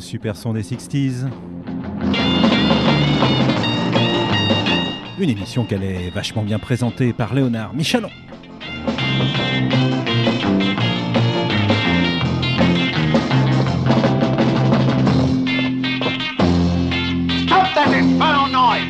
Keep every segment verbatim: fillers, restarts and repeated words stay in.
super son des sixties. Une émission qu'elle est vachement bien présentée par Léonard Michalon. Stop that infernal noise!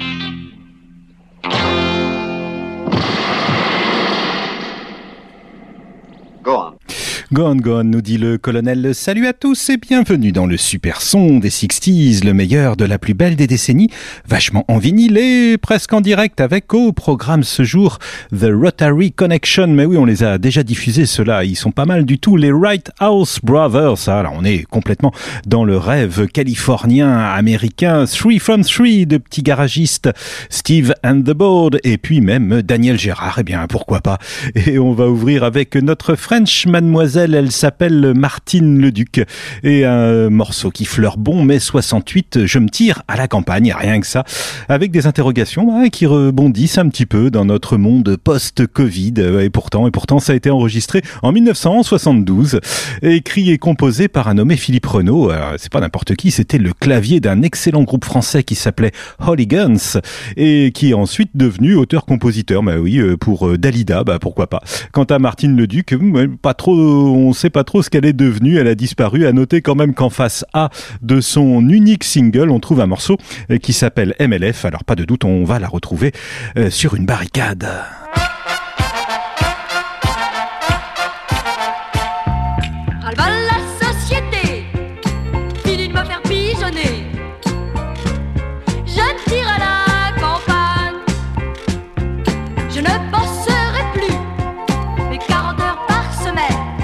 Go on. Gone, gone, nous dit le colonel. Salut à tous et bienvenue dans le super son des sixties, le meilleur de la plus belle des décennies, vachement en vinyle et presque en direct avec au programme ce jour The Rotary Connection. Mais oui, on les a déjà diffusés ceux-là, ils sont pas mal du tout, les Right House Brothers. Alors on est complètement dans le rêve californien, américain, Three from Three de petits garagistes, Steve and the Board et puis même Daniel Gérard, eh bien pourquoi pas. Et on va ouvrir avec notre French Mademoiselle. Elle s'appelle Martine Leduc et un morceau qui fleure bon mai soixante-huit, je me tire à la campagne, rien que ça, avec des interrogations hein, qui rebondissent un petit peu dans notre monde post-Covid et pourtant, et pourtant ça a été enregistré en dix-neuf cent soixante-douze, écrit et composé par un nommé Philippe Renaud. Alors, c'est pas n'importe qui, c'était le clavier d'un excellent groupe français qui s'appelait Holy Guns et qui est ensuite devenu auteur-compositeur. Bah oui, pour Dalida, bah pourquoi pas. Quant à Martine Leduc, pas trop on sait pas trop ce qu'elle est devenue, elle a disparu. À noter quand même qu'en face A de son unique single, on trouve un morceau qui s'appelle M L F. Alors pas de doute, on va la retrouver euh, sur une barricade. Ras-le-bas la société, fini de me faire pigeonner. Je tire à la campagne, je ne bosserai plus mes quarante heures par semaine.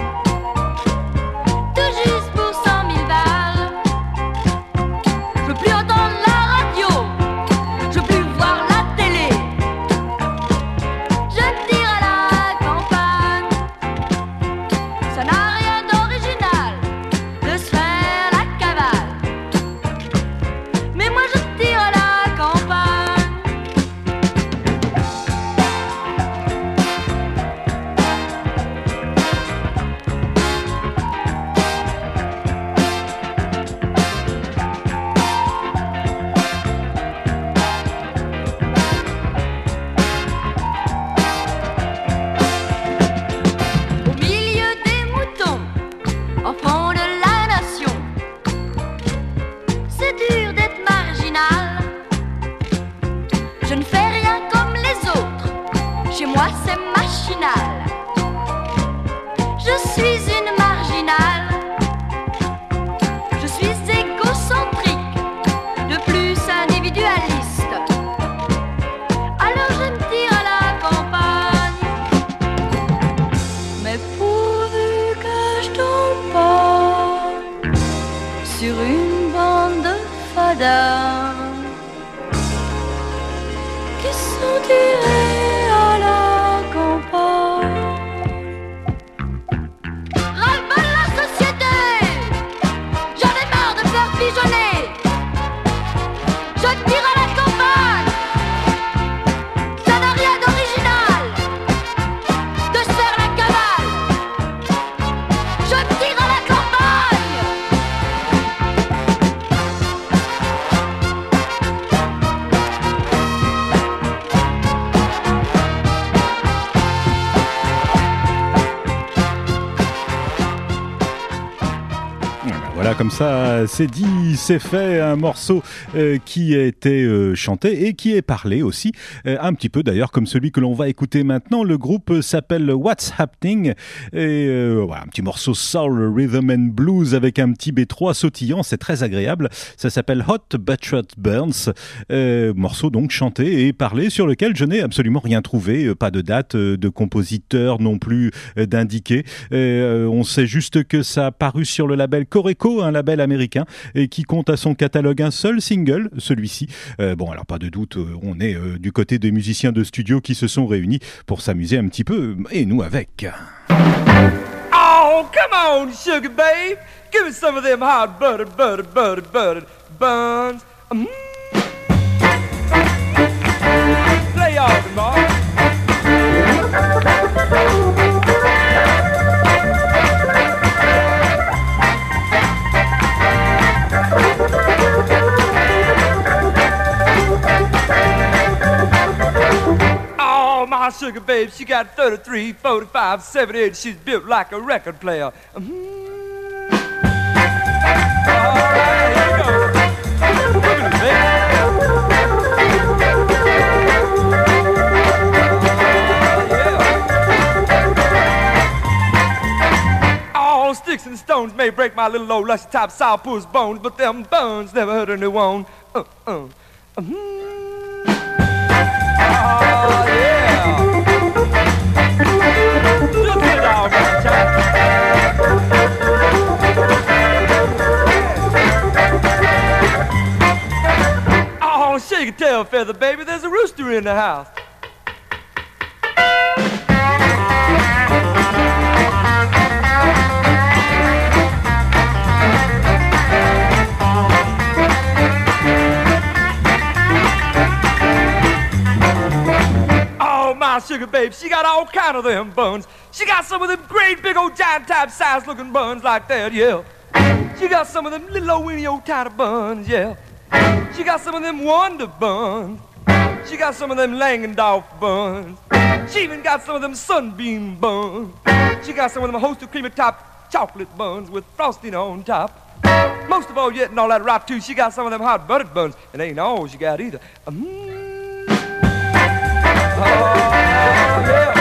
Comme ça, c'est dit, c'est fait, un morceau euh, qui a été euh, chanté et qui est parlé aussi, euh, un petit peu d'ailleurs comme celui que l'on va écouter maintenant. Le groupe s'appelle What's Happening et euh, voilà, un petit morceau soul, rhythm and blues avec un petit B trois sautillant, c'est très agréable. Ça s'appelle Hot Buttered Burns, euh, morceau donc chanté et parlé sur lequel je n'ai absolument rien trouvé, pas de date, de compositeur non plus euh, d'indiqué. Euh, on sait juste que ça a paru sur le label Coreco, un label américain et qui compte à son catalogue un seul single, celui-ci. Euh, bon, alors pas de doute, on est euh, du côté des musiciens de studio qui se sont réunis pour s'amuser un petit peu, et nous avec. Oh, come on, sugar babe, give me some of them hot buttered, buttered, buttered, buttered buns. Mm. Play off, Mark. sugar babe, she got thirty-three, forty-five, seventy-eight. She's built like a record player. Mm-hmm. All right, here we go. Look at her, baby. All sticks and stones may break my little old lusty top sourpuss bones, but them bones never hurt a new one. Uh, uh. Mm-hmm. Oh, yeah. Look at all my child. Oh, shake your tail feather, baby. There's a rooster in the house. My sugar babe, she got all kind of them buns. She got some of them great big old giant type size looking buns like that, yeah. She got some of them little old weeny old tiny buns, yeah. She got some of them Wonder buns. She got some of them Langendorf buns. She even got some of them Sunbeam buns. She got some of them host of creamy top chocolate buns with frosting on top. Most of all yet and all that rot too, she got some of them hot buttered buns. And ain't all she got either. Mm. Oh, yeah.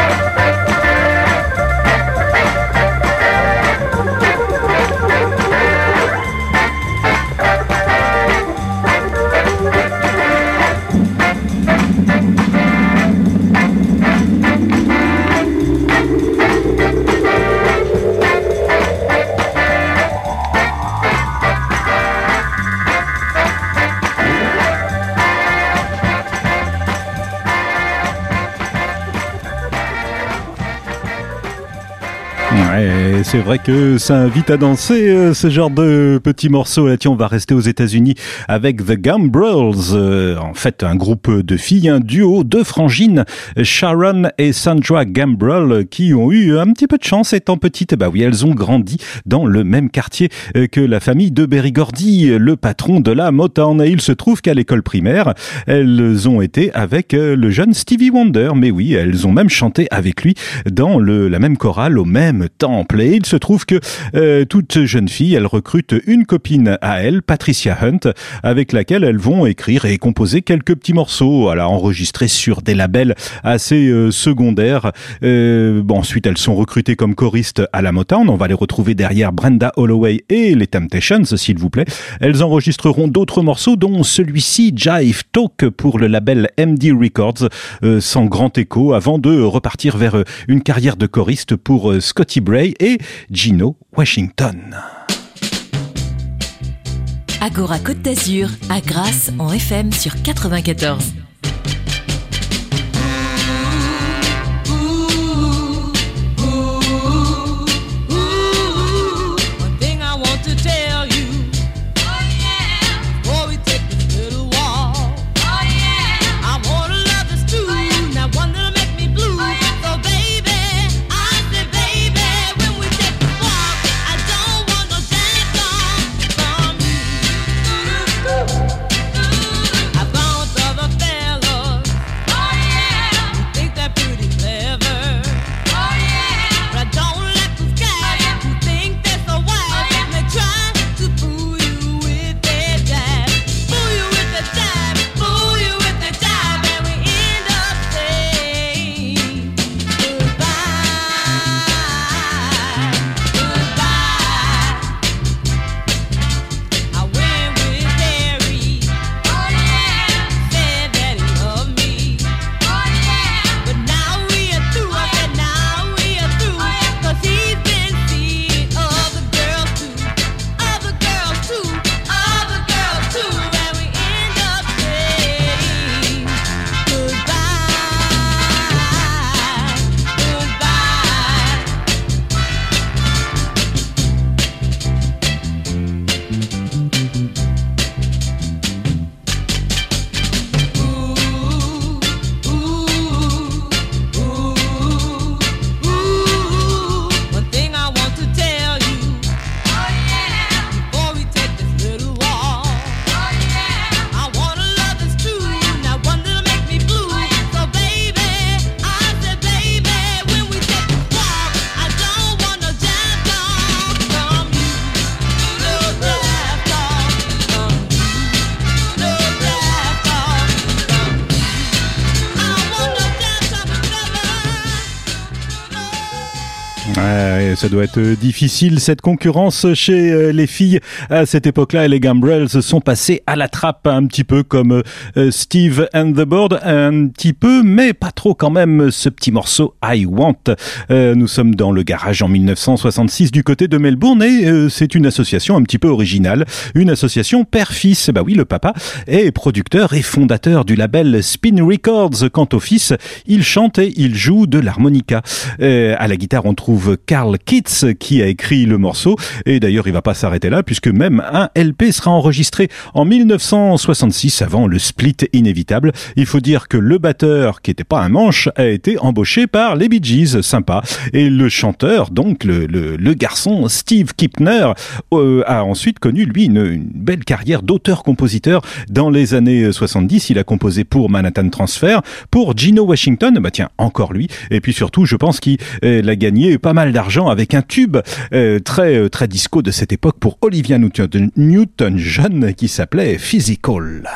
Ouais, c'est vrai que ça invite à danser euh, ce genre de petits morceaux. Là, tiens, on va rester aux États-Unis avec The Gambrels. Euh, en fait, un groupe de filles, un duo de frangines, Sharon et Sandra Gambrel, qui ont eu un petit peu de chance étant petites. Bah oui, elles ont grandi dans le même quartier que la famille de Berry Gordy, le patron de la Motown. Et il se trouve qu'à l'école primaire, elles ont été avec le jeune Stevie Wonder. Mais oui, elles ont même chanté avec lui dans le, la même chorale au même temple. Et il se trouve que euh, toute jeune fille, elle recrute une copine à elle, Patricia Hunt, avec laquelle elles vont écrire et composer quelques petits morceaux, à enregistrer sur des labels assez euh, secondaires. Euh, bon, ensuite, elles sont recrutées comme choristes à la Motown. On va les retrouver derrière Brenda Holloway et les Temptations, s'il vous plaît. Elles enregistreront d'autres morceaux, dont celui-ci, Jive Talk, pour le label M D Records, euh, sans grand écho, avant de repartir vers une carrière de choriste pour euh, Scotty Bray et Gino Washington. Agora Côte d'Azur, à Grasse en F M sur quatre-vingt-quatorze. I've gone to the fair. ça doit être difficile cette concurrence chez les filles. À cette époque-là, les Gambrels sont passés à la trappe un petit peu comme Steve and the Bird, un petit peu, mais pas trop quand même, ce petit morceau I Want. Euh, nous sommes dans le garage en mille neuf cent soixante-six du côté de Melbourne et euh, c'est une association un petit peu originale, une association père-fils. Bah oui, le papa est producteur et fondateur du label Spin Records. Quant au fils, il chante et il joue de l'harmonica. Euh, à la guitare, on trouve Carl Kitts qui a écrit le morceau et d'ailleurs il va pas s'arrêter là puisque même un L P sera enregistré en mille neuf cent soixante-six avant le split inévitable. Il faut dire que le batteur, qui était pas un manche, a été embauché par les Bee Gees, sympa, et le chanteur, donc le, le, le garçon Steve Kipner, euh, a ensuite connu lui une, une belle carrière d'auteur-compositeur dans les années soixante-dix. Il a composé pour Manhattan Transfer, pour Gino Washington, bah tiens, encore lui, et puis surtout je pense qu'il euh, a gagné pas mal d'argent avec un tube euh, très très disco de cette époque pour Olivia Newton, Newton-John qui s'appelait Physical.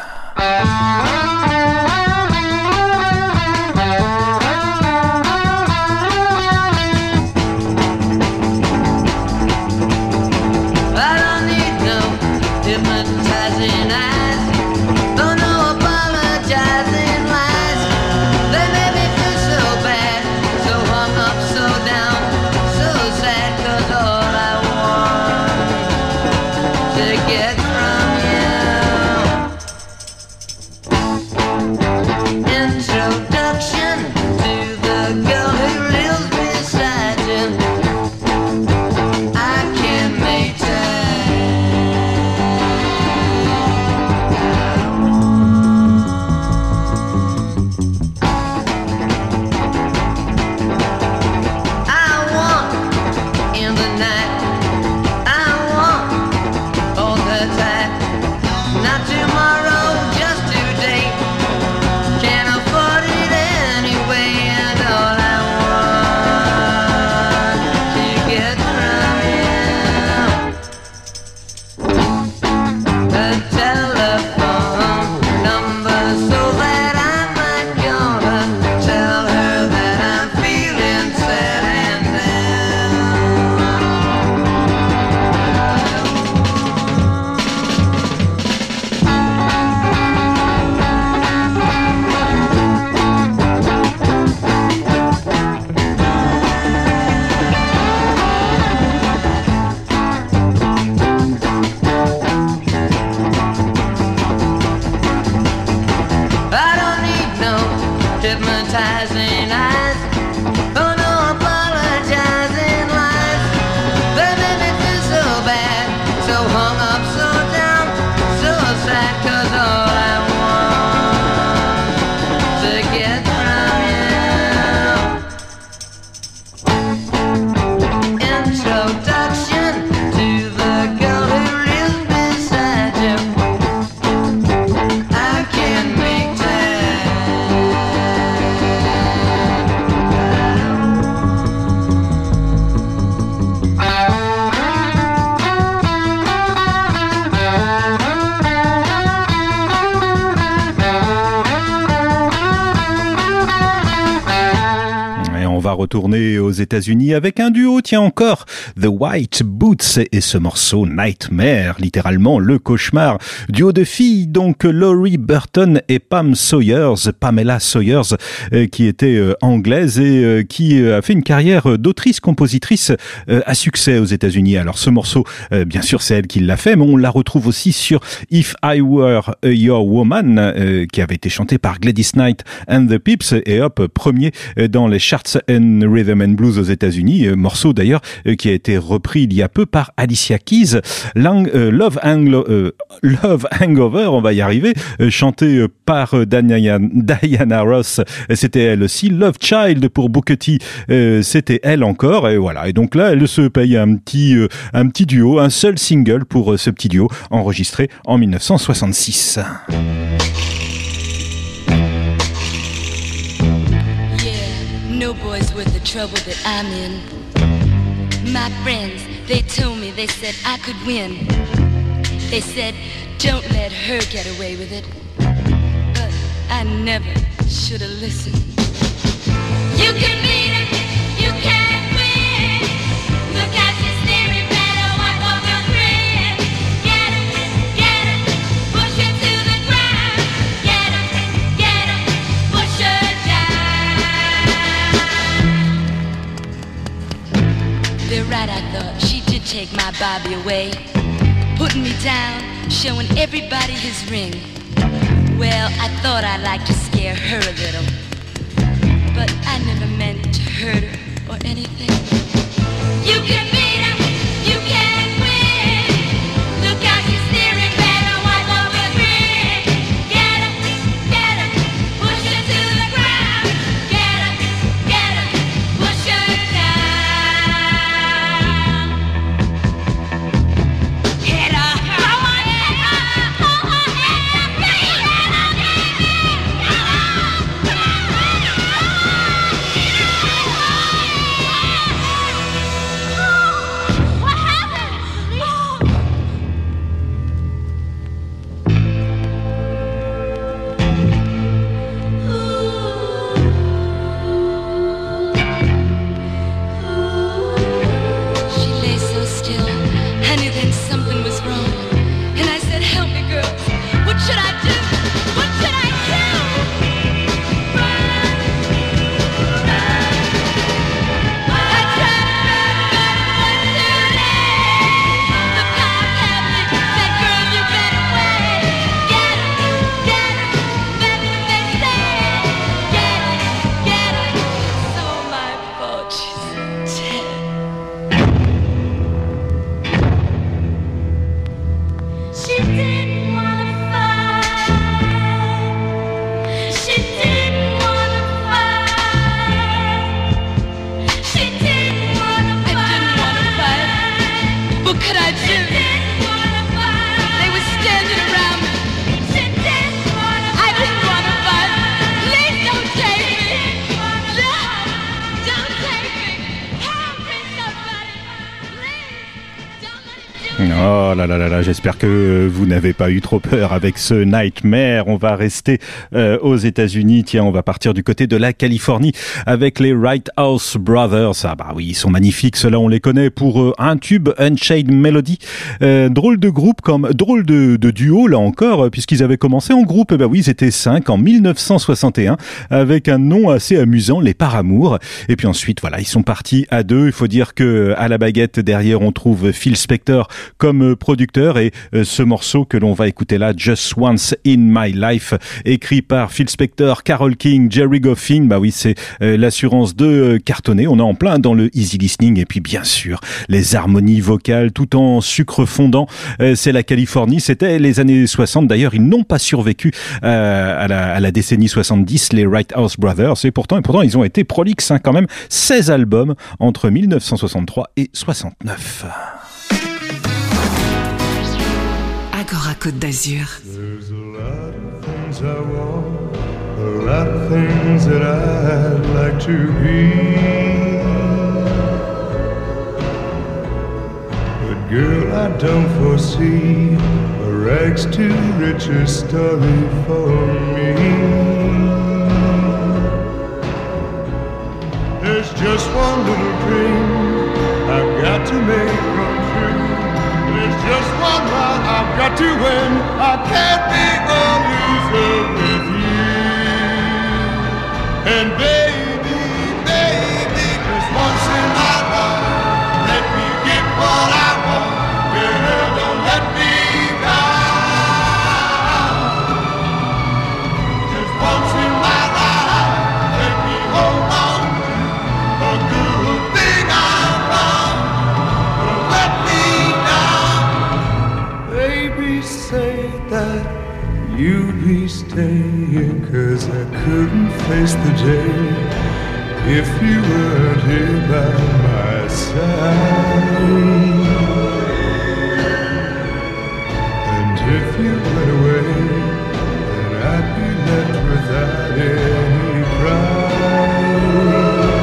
Retourner aux États-Unis avec un duo, tiens encore, The White Boots et ce morceau Nightmare, littéralement le cauchemar. Duo de filles, donc Laurie Burton et Pam Sawyers, Pamela Sawyers, euh, qui était euh, anglaise et euh, qui euh, a fait une carrière d'autrice-compositrice euh, à succès aux États-Unis. Alors ce morceau, euh, bien sûr c'est elle qui l'a fait, mais on la retrouve aussi sur If I Were Your Woman, euh, qui avait été chanté par Gladys Knight and the Pips, et hop, premier dans les charts and Rhythm and Blues aux États-Unis, euh, morceau d'ailleurs euh, qui a été repris il y a peu par Alicia Keys. Lang, euh, Love, Anglo, euh, Love Hangover, on va y arriver, euh, chanté euh, par euh, Diana, Diana Ross, euh, c'était elle aussi. Love Child pour Booker T, euh, c'était elle encore, et voilà. Et donc là, elle se paye un petit, euh, un petit duo, un seul single pour euh, ce petit duo enregistré en mille neuf cent soixante-six. No boys worth the trouble that I'm in. My friends, they told me, they said I could win. They said, don't let her get away with it. But I never should have listened. You can beat it, you can't win. Bobby away, putting me down, showing everybody his ring. Well, I thought I'd like to scare her a little, but I never meant to hurt her or anything. You can beat her, you can't win. Look out, she's steering, better wipe off your grin. Get her, get her, push her to the ground. Get her, get her, push her down. Hit her, throw her, hit her, hold her, hit her, beat her, what happened? She lay so still, I knew then something was wrong. And I said, help me, girls. What should I do? What should I do? Run, run. I tried, but it was too late. The power kept me, said, girl, you better wait. Get her, get her, that's what they say. Get her, get her. It's all my fault, she's dead. She didn't wanna fight. She didn't wanna fight. She didn't wanna fight. I didn't wanna fight. What could I do? She didn't wanna fight. They were standing around me. She didn't wanna fight. I didn't wanna fight. Please don't take me. No, don't take me. Help me, somebody. Please, don't let it do it. Oh là là là là, j'espère que vous n'avez pas eu trop peur avec ce Nightmare. On va rester euh, aux États-Unis. Tiens, on va partir du côté de la Californie avec les Righthouse Brothers. Ah bah oui, ils sont magnifiques. Ceux-là, on les connaît pour euh, un tube, Unchained Melody. Euh, drôle de groupe, comme drôle de, de duo là encore, euh, puisqu'ils avaient commencé en groupe. Eh bah oui, ils étaient cinq en mille neuf cent soixante et un avec un nom assez amusant, les Paramours. Et puis ensuite, voilà, ils sont partis à deux. Il faut dire que à la baguette derrière, on trouve Phil Spector comme euh, producteur et euh, ce morceau que l'on va écouter là, Just Once in My Life, écrit par Phil Spector, Carole King, Jerry Goffin. Bah oui, c'est euh, l'assurance de euh, cartonner. On est en plein dans le easy listening et puis bien sûr les harmonies vocales tout en sucre fondant. Euh, c'est la Californie. C'était les années soixante. D'ailleurs, ils n'ont pas survécu euh, à, la, à la décennie soixante-dix, les Righthouse Brothers. Et pourtant, et pourtant, ils ont été prolixes hein, quand même. seize albums entre mille neuf cent soixante-trois et soixante-neuf. Agora Côte d'Azur. There's a lot of things I want, a lot of things that I'd like to be. But girl, I don't foresee a rags to riches story for me. There's just one little dream I've got to make come true. There's just one ride I've got to win. I can't be a loser with you. And baby, baby, just once in my life, let me get what I want. Girl, don't let me down. Just once in my life, let me hold on to a good thing I found. Don't let me down. Baby, say that you'd be staying, 'cause I couldn't face the day if you weren't here by my side. And if you went away, then I'd be left without any pride.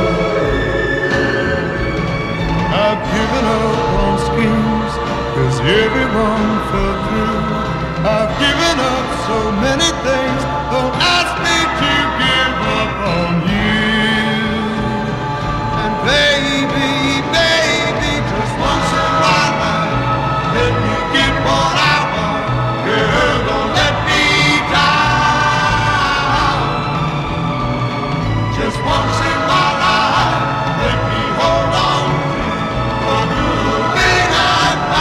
I've given up on schemes, 'cause everyone fell through. I've given up so many things, don't ask me to give up on you. And baby, baby, just once in my life, let me get what I want. Girl, don't let me down. Just once in my life, let me hold on to a good thing I found.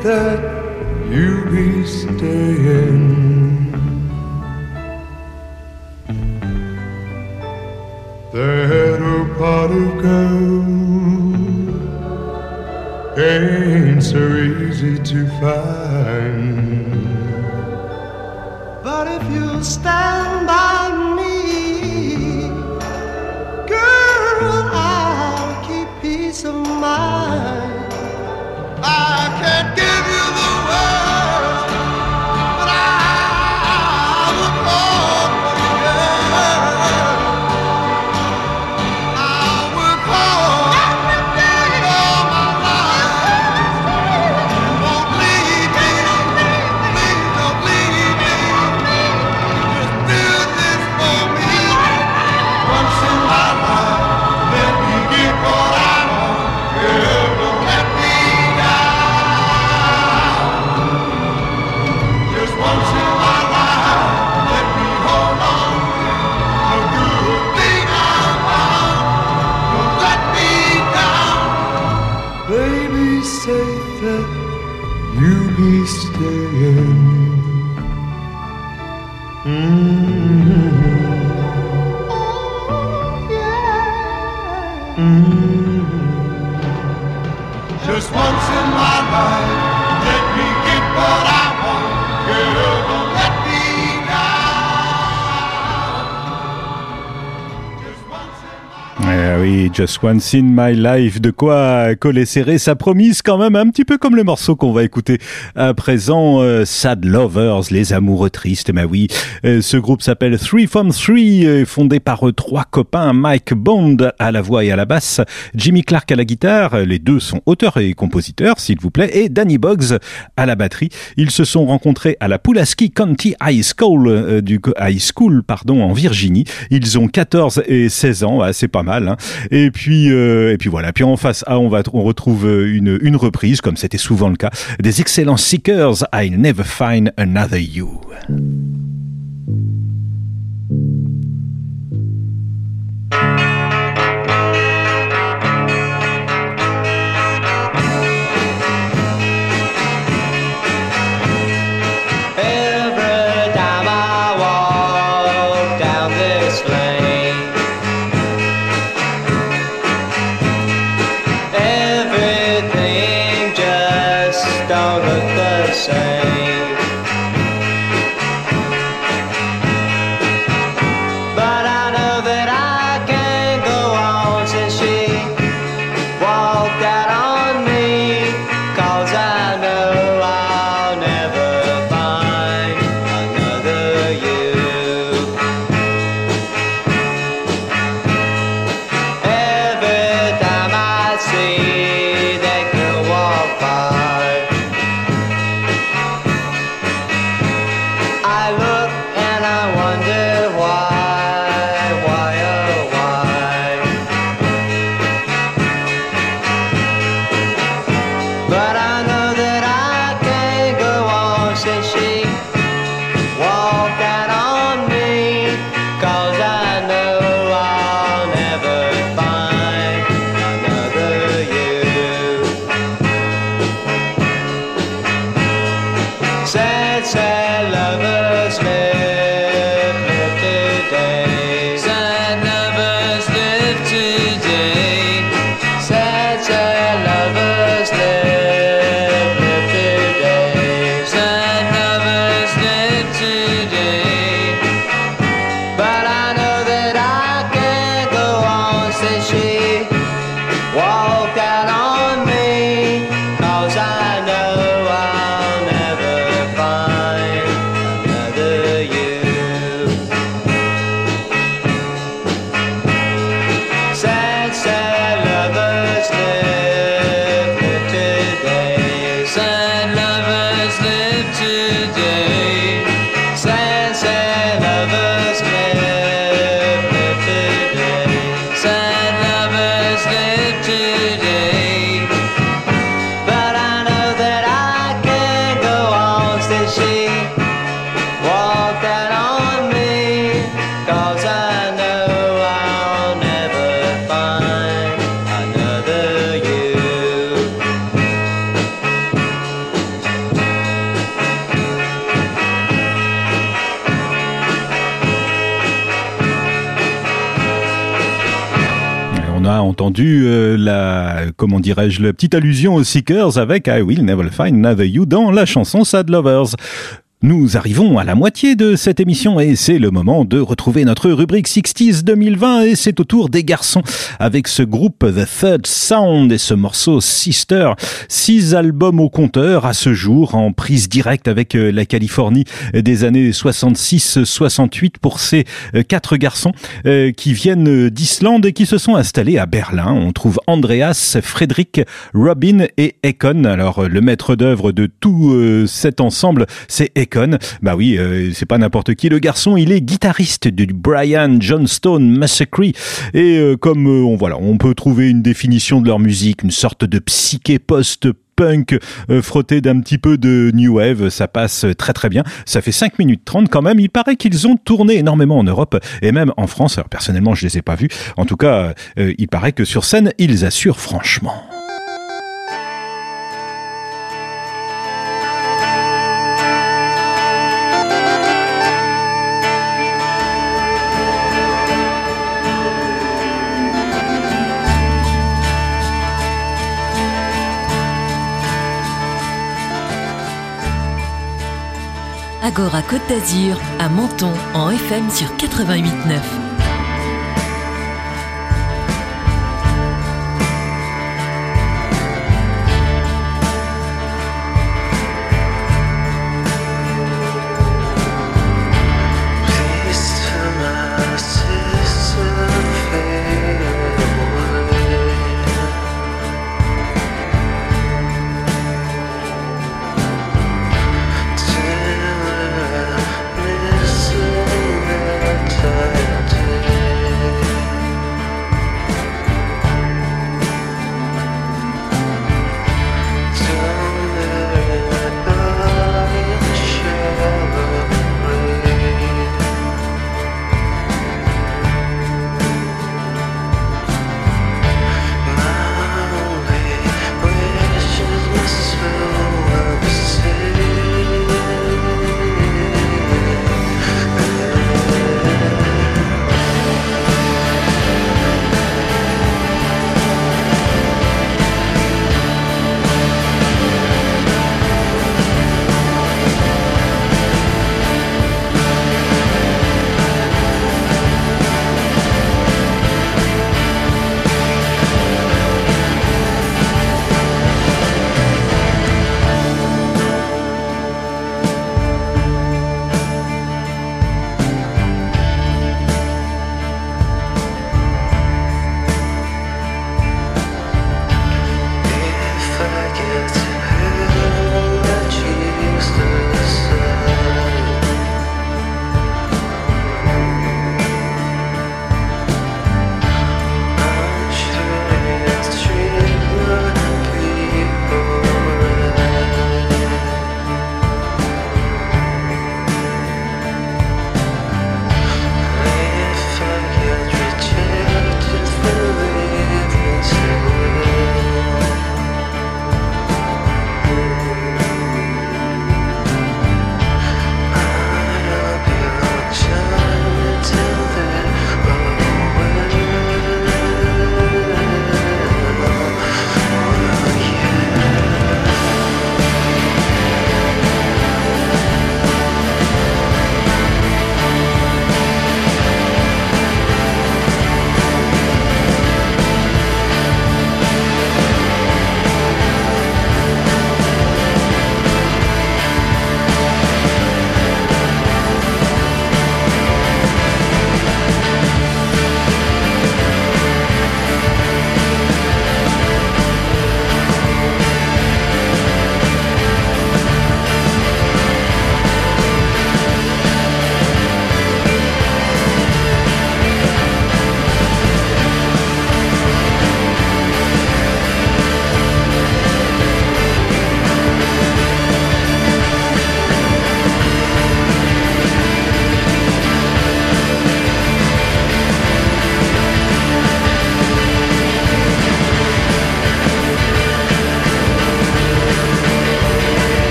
that you'll be staying. That old pot of gold ain't so easy to find. But if you stand by me, girl, I'll keep peace of mind. I can't give you the world, but I will hold for you, girl. I will hold every day of my life. Won't leave me, please don't leave me. Just do this for me once in my life. Let me get what I want, girl. Don't let me once in my life, let me hold on to a good thing I found. Don't let me down. Baby, say that you'll be staying. Mm-hmm. Oh, yeah. Mm-hmm. Just once in my life, let me get what I want. Girl, don't let me down. Just once in my life. Eh oui, Just Once in My Life, de quoi coller serrer sa promise quand même, un petit peu comme le morceau qu'on va écouter à présent, euh, Sad Lovers, les amoureux tristes, mais oui. Euh, ce groupe s'appelle Three from Three, euh, fondé par euh, trois copains, Mike Bond à la voix et à la basse, Jimmy Clark à la guitare, les deux sont auteurs et compositeurs, s'il vous plaît, et Danny Boggs à la batterie. Ils se sont rencontrés à la Pulaski County High School, euh, du High School, pardon, en Virginie. Ils ont quatorze et seize ans, ouais, c'est pas mal, hein. Et puis, euh, et puis voilà. Puis en face A, on va, on retrouve une, une reprise, comme c'était souvent le cas, des excellents Seekers, I'll Never Find Another You. Every time I walk down this lane, everything just don't look the same. But I know that I can go on since she walked out on me, 'cause I know I'll never find another you. Every time I see that girl walk by, entendu euh, la, comment dirais-je, la petite allusion aux Seekers avec I Will Never Find Another You dans la chanson Sad Lovers. Nous arrivons à la moitié de cette émission et c'est le moment de retrouver notre rubrique sixties deux mille vingt et c'est au tour des garçons avec ce groupe The Third Sound et ce morceau Sister. Six albums au compteur à ce jour en prise directe avec la Californie des années soixante-six soixante-huit pour ces quatre garçons qui viennent d'Islande et qui se sont installés à Berlin. On trouve Andreas, Frédéric, Robin et Ekon. Alors le maître d'œuvre de tout cet ensemble, c'est Ekon. Bah oui, euh, c'est pas n'importe qui. Le garçon, il est guitariste du Brian Johnstone Massacre et euh, comme euh, on voilà, on peut trouver une définition de leur musique, une sorte de psyché post-punk euh, frotté d'un petit peu de new wave, ça passe très très bien. Ça fait cinq minutes trente quand même. Il paraît qu'ils ont tourné énormément en Europe et même en France. Alors personnellement, je les ai pas vus. En tout cas, euh, il paraît que sur scène, ils assurent franchement. Agora Côte d'Azur, à Menton, en F M sur quatre-vingt-huit neuf. Time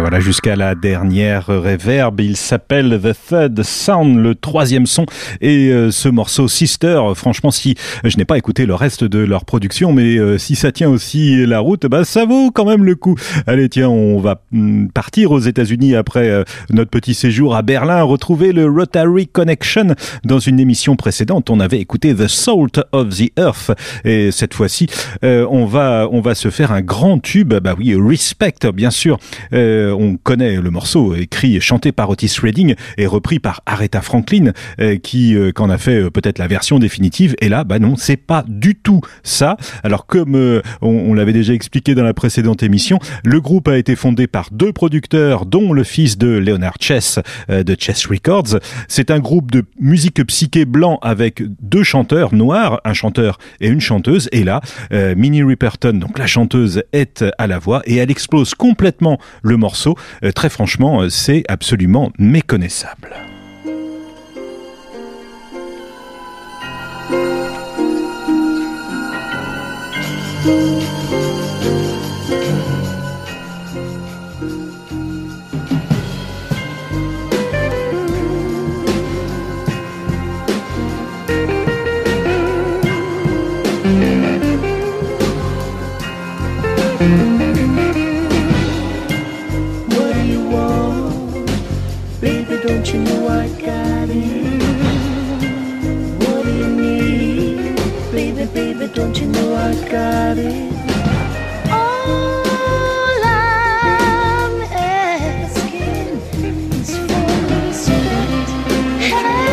voilà, jusqu'à la dernière reverb. Il s'appelle The Third Sound, le troisième son. Et euh, ce morceau Sister, franchement, si je n'ai pas écouté le reste de leur production, mais euh, si ça tient aussi la route, bah ça vaut quand même le coup. Allez, tiens, on va mm, partir aux États-Unis après euh, notre petit séjour à Berlin, retrouver le Rotary Connection. Dans une émission précédente, on avait écouté The Salt of the Earth, et cette fois-ci, euh, on va on va se faire un grand tube. Bah oui, Respect, bien sûr. Euh, on connaît le morceau, écrit et chanté par Otis Redding et repris par Aretha Franklin, euh, qui euh, qu'en a fait euh, peut-être la version définitive. Et là, bah non, c'est pas du tout ça. Alors comme euh, on, on l'avait déjà expliqué dans la précédente émission, le groupe a été fondé par deux producteurs, dont le fils de Leonard Chess euh, de Chess Records. C'est un groupe de musique psyché blanc avec deux chanteurs noirs, un chanteur et une chanteuse. Et là, euh, Minnie Riperton, donc la chanteuse, est à la voix et elle explose complètement le morceau. Euh, très franchement, euh, c'est absolument méconnaissable. What do you want? Baby, don't you know I got it? What do you need? Baby, baby, don't you know I got it? All I'm asking is for respect. Hey,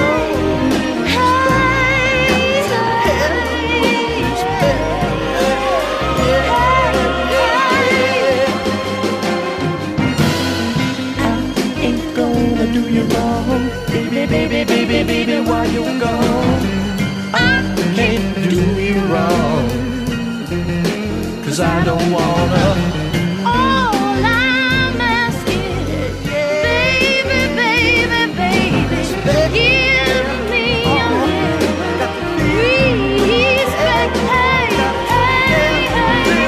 do you wrong, baby, baby, baby, baby, while you're gone, I can't do you wrong, 'cause I don't wanna. All I'm asking, baby, baby, baby, give me a little respect, hey, hey, hey,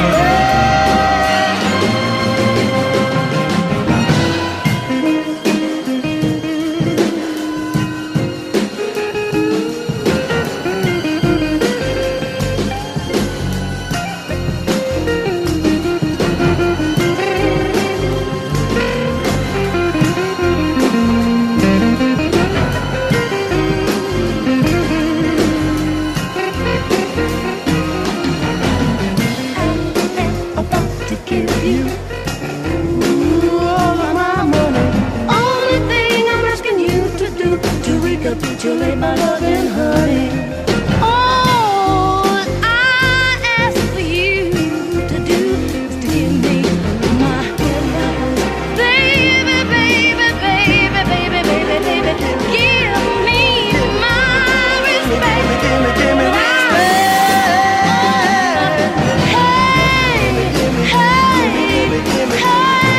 recapitulate my loving honey. All I ask for you to do is to give me my baby, baby, baby, baby, baby, baby, give me my respect. Give me, give me, give me respect. Hey, hey, give me,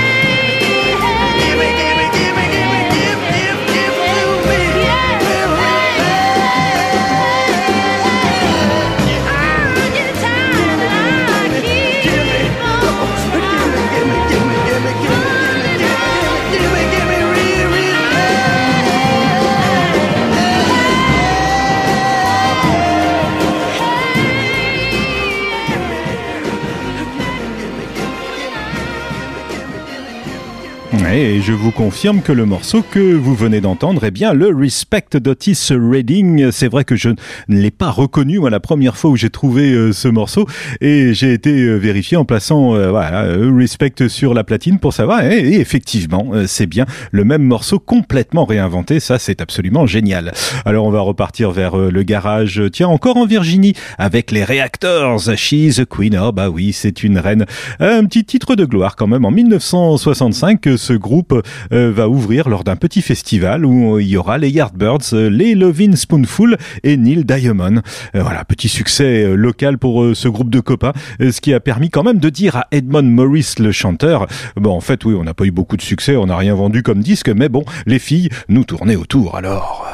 Et je vous confirme que le morceau que vous venez d'entendre est bien le Respect d'Otis Redding. C'est vrai que je ne l'ai pas reconnu moi la première fois où j'ai trouvé euh, ce morceau et j'ai été euh, vérifié en plaçant euh, voilà, euh, Respect sur la platine pour savoir et, et effectivement euh, c'est bien le même morceau complètement réinventé. Ça c'est absolument génial. Alors on va repartir vers euh, le garage, tiens encore en Virginie avec les Reactors. She's a Queen. Oh bah oui, c'est une reine. Un petit titre de gloire quand même. En mille neuf cent soixante-cinq, ce groupe euh, va ouvrir lors d'un petit festival où il y aura les Yardbirds, euh, les Lovin' Spoonful et Neil Diamond. Euh, voilà, petit succès euh, local pour euh, ce groupe de copains, euh, ce qui a permis quand même de dire à Edmond Morris, le chanteur, bon en fait oui, on n'a pas eu beaucoup de succès, on n'a rien vendu comme disque, mais bon, les filles nous tournaient autour alors.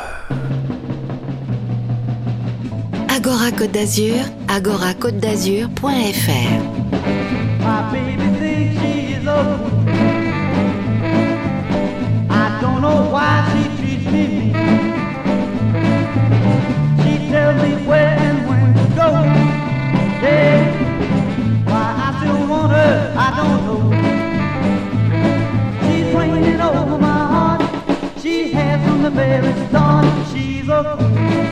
Agora Côte d'Azur, agora côte d'azur point f r. My baby thinks she is a the very start, she's a queen.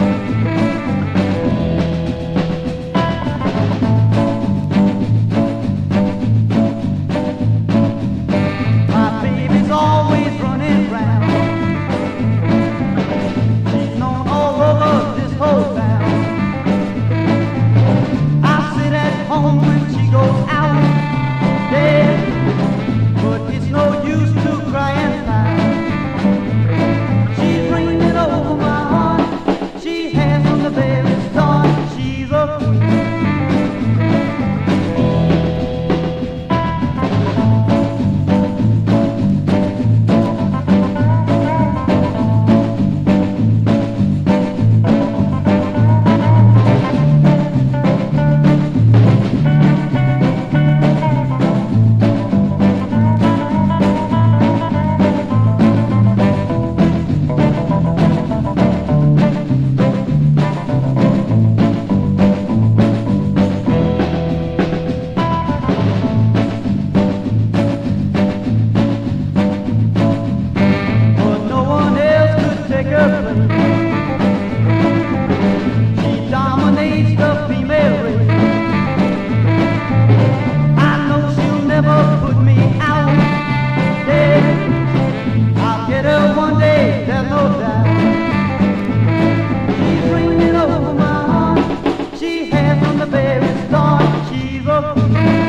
My baby's always running round. She's known all over this whole town. I sit at home when she goes out, yeah, but it's no use to cry and cry. She's bringing it over my heart. She has from the very start. She's a queen. But no one else could take her place. She dominates the female race. I know she'll never put me out. Yeah, I'll get her one day, there's no doubt. She's bringing over my heart. She has from the very start. She's a queen.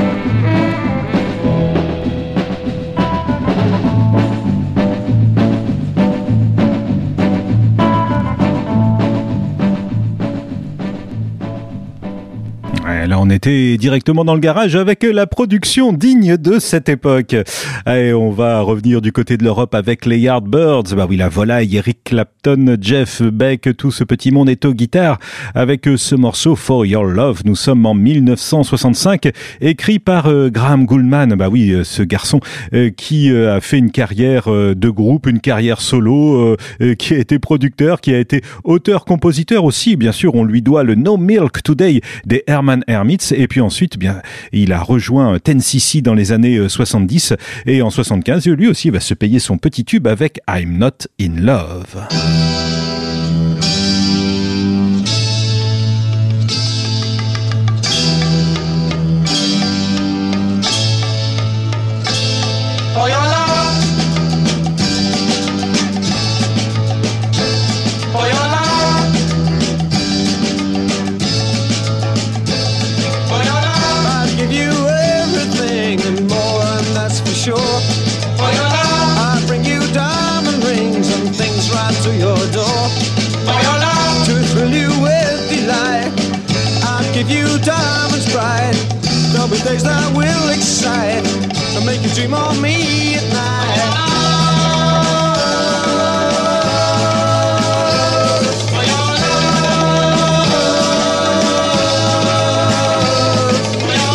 Ouais, là, on était directement dans le garage avec la production digne de cette époque. Et on va revenir du côté de l'Europe avec les Yardbirds. Bah oui, la volaille, Eric Clapton, Jeff Beck, tout ce petit monde est aux guitares avec ce morceau For Your Love. Nous sommes en mille neuf cent soixante-cinq, écrit par euh, Graham Gouldman. Bah oui, euh, ce garçon euh, qui euh, a fait une carrière euh, de groupe, une carrière solo, euh, euh, qui a été producteur, qui a été auteur-compositeur aussi. Bien sûr, on lui doit le No Milk Today des Herman Hermits, et puis ensuite, bien, il a rejoint ten C C dans les années soixante-dix, et en soixante-quinze, lui aussi va se payer son petit tube avec I'm Not in Love. For your love, for your love, for your love, I'd give you everything and more, and that's for sure. For your love, I'd bring you diamond rings and things right to your door. For your love, to thrill you with delight, I'd give you diamonds bright. There'll be days that will excite and make you dream of me at night. For your love, for your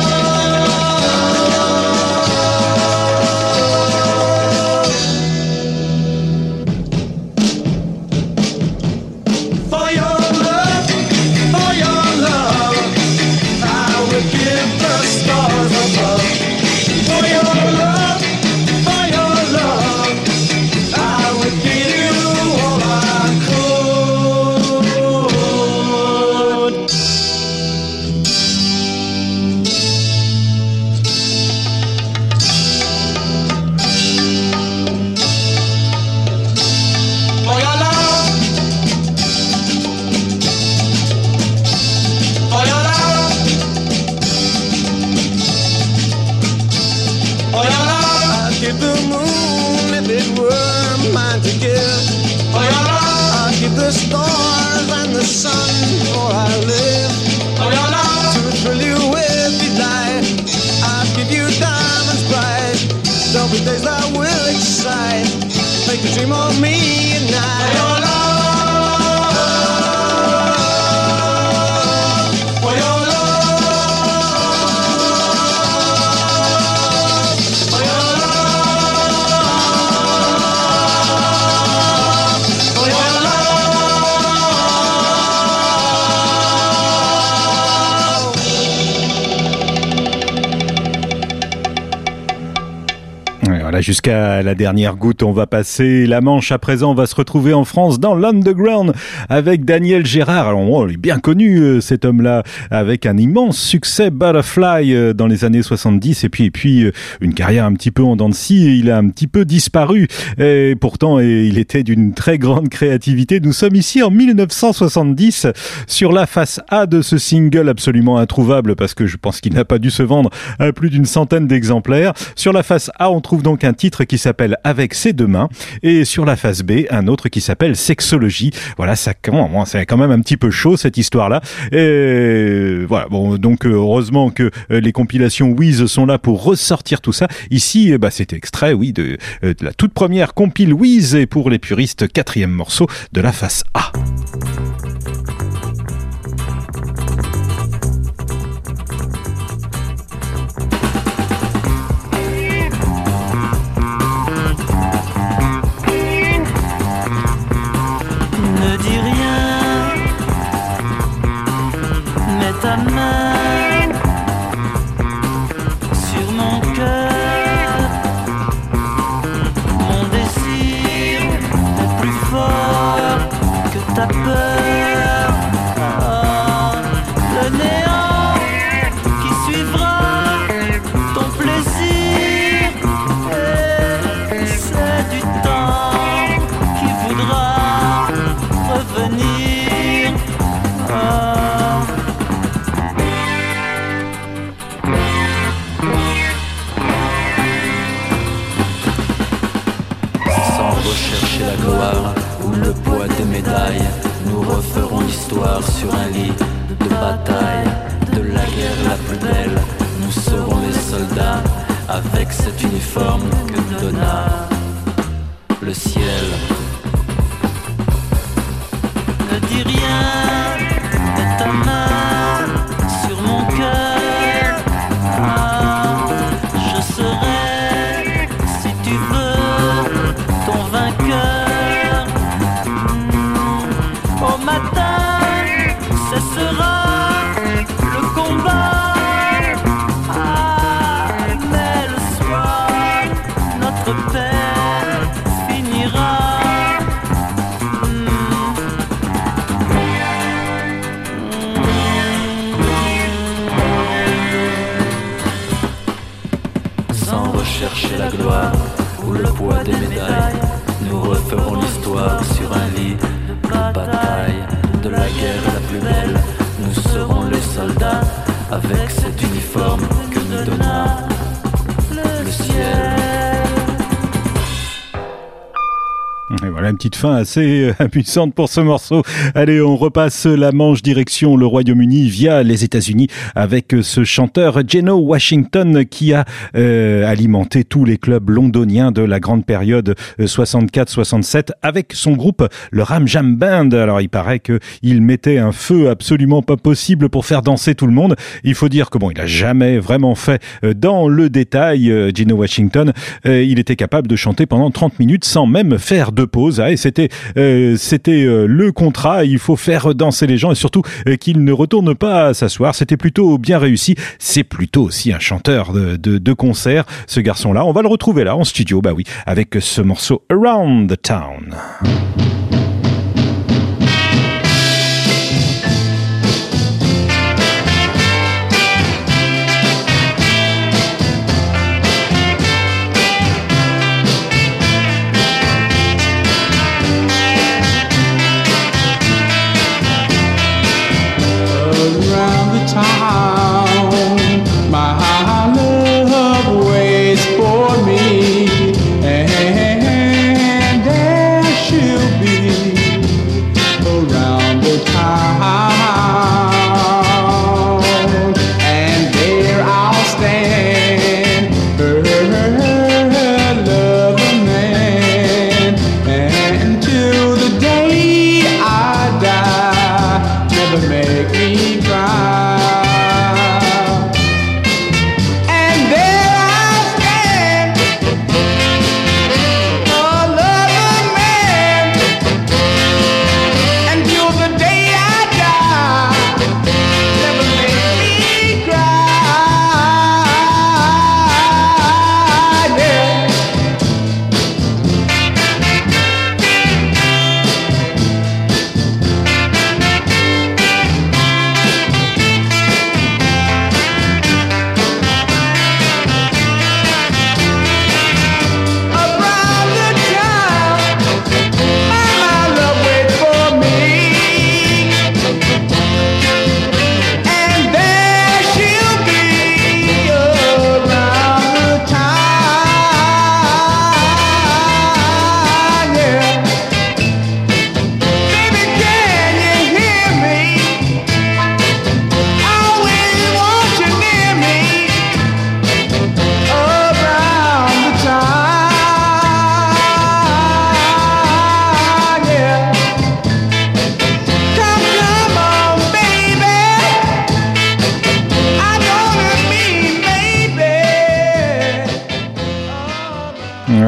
love, for your love, for your love, I would give the stars above. For your love, for your love, I would give you all I could. For your love, for your love, for your love, I'd give the moon if it were mine to give. For your love, I'd give the stars and the sun before I live. For your love, to thrill you with delight, I'd give you diamonds bright. There'll be days that will excite, make you dream of me at night. For your love, for your love, for your love, for your love. Ouais, voilà. voilà, jusqu'à la dernière goutte, on va passer la Manche. À présent, on va se retrouver en France dans l'Underground avec Daniel Gérard. Alors, on est bien connu, euh, cet homme-là, avec un immense succès Butterfly euh, dans les années soixante-dix et puis, et puis euh, une carrière un petit peu en dents de scie. Il a un petit peu disparu et pourtant, et il était d'une très grande créativité. Nous sommes ici en mille neuf cent soixante-dix sur la face A de ce single absolument introuvable parce que je pense qu'il n'a pas dû se vendre à plus d'une centaine d'exemplaires. Sur la face A, on trouve donc un titre qui s'appelle Avec ses deux mains et sur la face B, un autre qui s'appelle Sexologie. Voilà, ça commence, c'est quand même un petit peu chaud cette histoire-là. Et voilà, bon, donc heureusement que les compilations Wiz sont là pour ressortir tout ça. Ici, bah, c'était extrait, oui, de, de la toute première compile Wiz et pour les puristes, quatrième morceau de la face A. Ne dis rien, mets ta main sur mon cœur. Mon désir est plus fort que ta peur. Ah, le néant qui suivra ton plaisir, et c'est du temps qui voudra revenir. Ah. Sans rechercher la gloire ou le poids des médailles, nous referons l'histoire sur un lit de bataille. De la guerre la plus belle, nous serons les soldats avec cet uniforme que nous donna le ciel. Ne dis rien, mets ta main sur mon cœur. Ah, je serai, si tu veux, ton vainqueur. Mmh. Au matin, cessera le combat. Ah, mais le soir, notre paix finira. Chercher la gloire ou le poids des médailles, nous referons l'histoire sur un lit de bataille. De la guerre la plus belle, nous serons les soldats avec cet uniforme que nous donna le ciel. Et voilà une petite fin assez amusante pour ce morceau. Allez, on repasse la Manche direction le Royaume-Uni via les États-Unis avec ce chanteur Geno Washington qui a euh, alimenté tous les clubs londoniens de la grande période soixante-quatre soixante-sept avec son groupe le Ram Jam Band. Alors il paraît que il mettait un feu absolument pas possible pour faire danser tout le monde. Il faut dire que bon, il a jamais vraiment fait dans le détail. Geno Washington, euh, il était capable de chanter pendant trente minutes sans même faire de pause. Ah, et c'était euh, c'était euh, le contrat. Il faut faire danser les gens et surtout euh, qu'ils ne retournent pas s'asseoir. C'était plutôt bien réussi. C'est plutôt aussi un chanteur de, de, de concert, ce garçon-là. On va le retrouver là en studio, bah oui, avec ce morceau Around the Town. For me, and there she'll be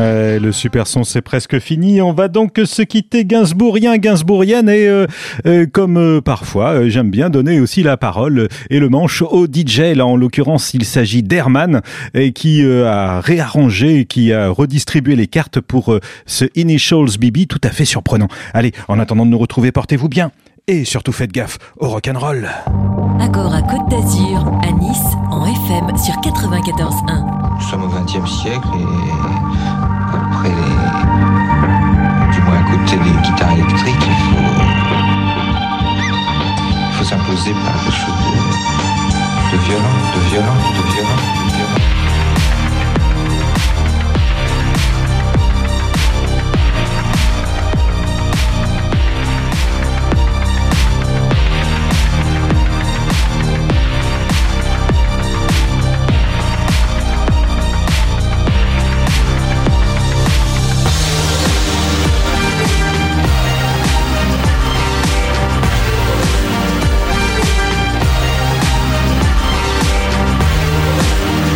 Ouais, le super son c'est presque fini. On va donc se quitter Gainsbourgien, Gainsbourgienne et euh, euh, comme euh, parfois euh, j'aime bien donner aussi la parole et le manche au D J. Là en l'occurrence il s'agit d'Herman et qui euh, a réarrangé, qui a redistribué les cartes pour euh, ce Initials B B tout à fait surprenant. Allez, en attendant de nous retrouver, portez-vous bien et surtout faites gaffe au rock'n'roll. Agora Côte d'Azur, à Nice, en F M sur quatre-vingt-quatorze un. Nous sommes au vingtième siècle et après les... du moins à côté des guitares électriques, il faut, il faut s'imposer par quelque chose de, de violent, de violent, de violent, de violent. Thank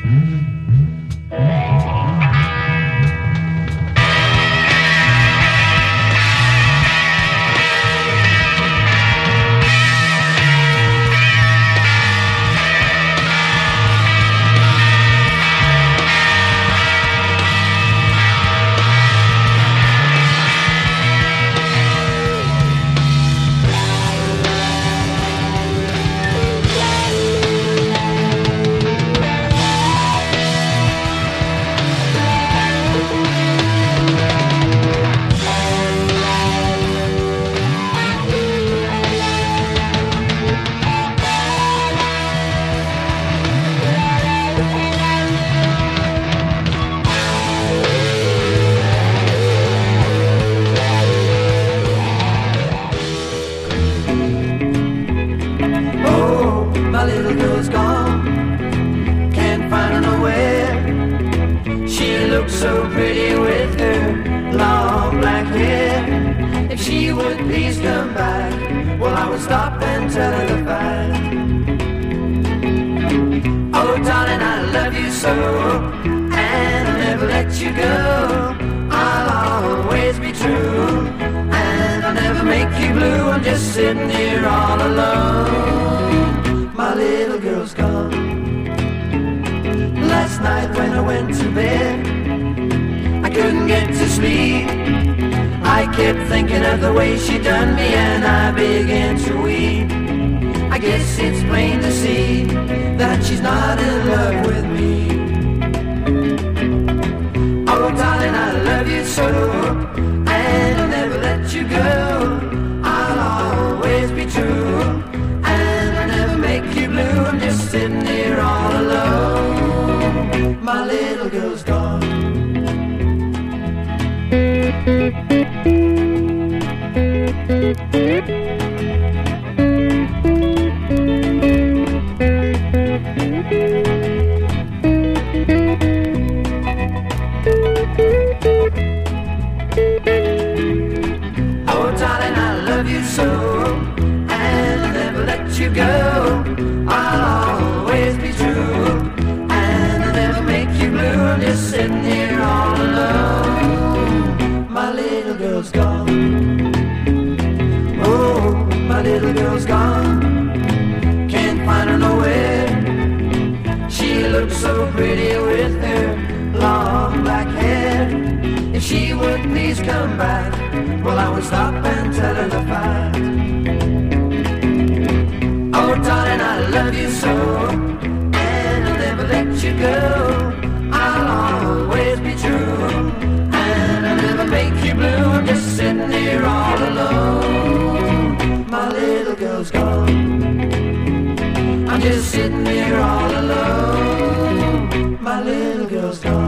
Just sitting here all alone. My little girl's gone.